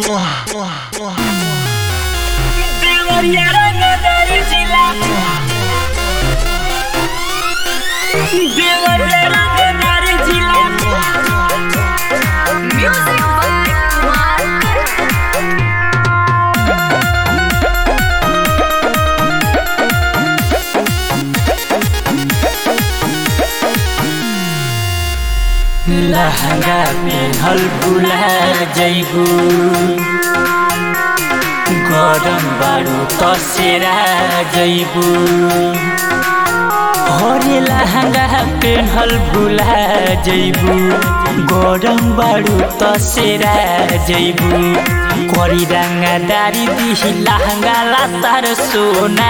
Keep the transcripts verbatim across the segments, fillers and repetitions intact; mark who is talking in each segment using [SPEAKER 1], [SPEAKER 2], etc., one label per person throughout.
[SPEAKER 1] देवरिया रंगदार जिला देवरिया रंगदार जिला म्यूजिक बाय कुमार लहंगा पेन्हल भुला जइबू गरम बारू तसेरा जइबू होरे लहंगा पेन्हल भुला जइबू गरम बारू तसेरा जइबू करी रंगदारी दिही लहंगा लातार सोना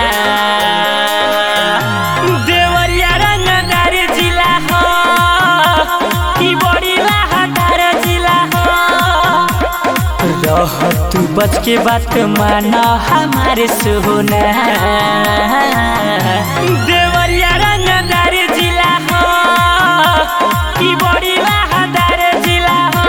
[SPEAKER 1] देवरिया रंगदार जिला हो की बड़ी लहंगार जिला हो रह तू बच के बात माना हमारे सोना देवरिया रंगदार जिला हो की बड़ी लहंगार जिला हो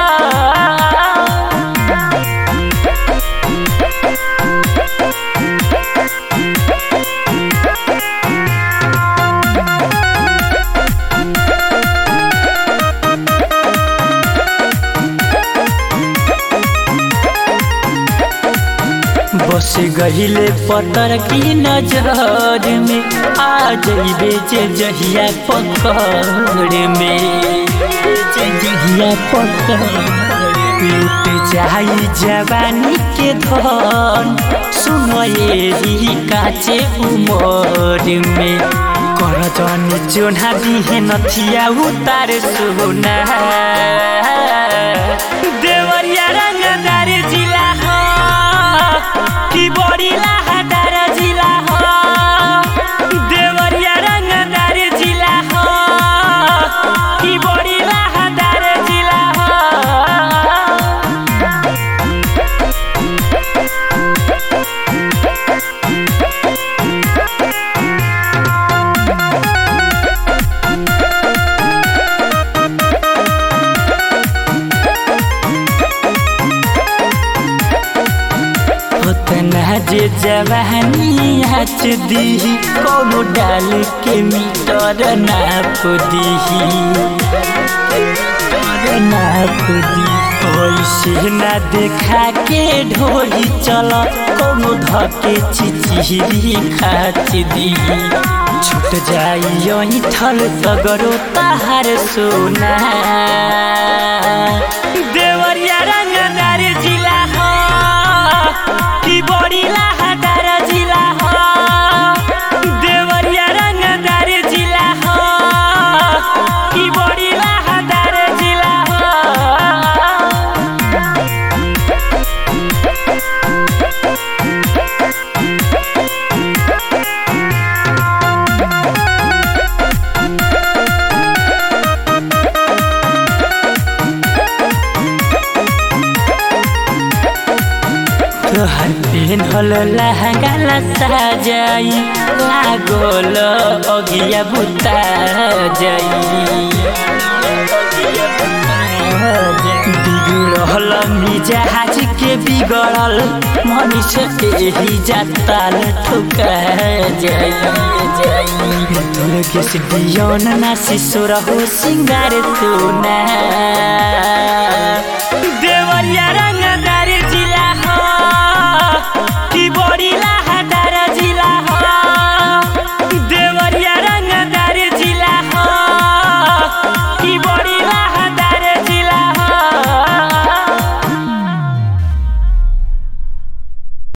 [SPEAKER 1] बस गहिले पतर की नजर में आ जइबे जे जहिया पकड़ में जे जहिया पकड़ टूट जाई जवानी के धन सुनो ये काचे उमर में कर जन जोना दिहे नथिया उतार सोना देवरिया रंगदार जिला हो की बड़ी लहंगार जिला हो देवरिया रंगदार जिला हो की बड़ी लहंगार जिला हो उतना जे जवानी हच दी कोनो डाल के मीटर नाप दी नाप दी ऐसे ना देखा के ढोली चल कोनो धके चिचिरी खाच दी छूट जाई यही थल सगरो तहार सोना देवरिया रंगदार जिला हो की बड़ी लहंगार जिला हो देवरिया रंगदार जिला हो की बड़ी लहंगार जिला हो तोहर पेन्हल लहंगा ला साजाई लागल अगिया बुता जाई बिगड़ल मिजाज के बिगड़ल मनुष्य एही जाताल ठुका जाई तोर के सिडियन ना शिशुर हो सिंगार सोना देवरिया रंग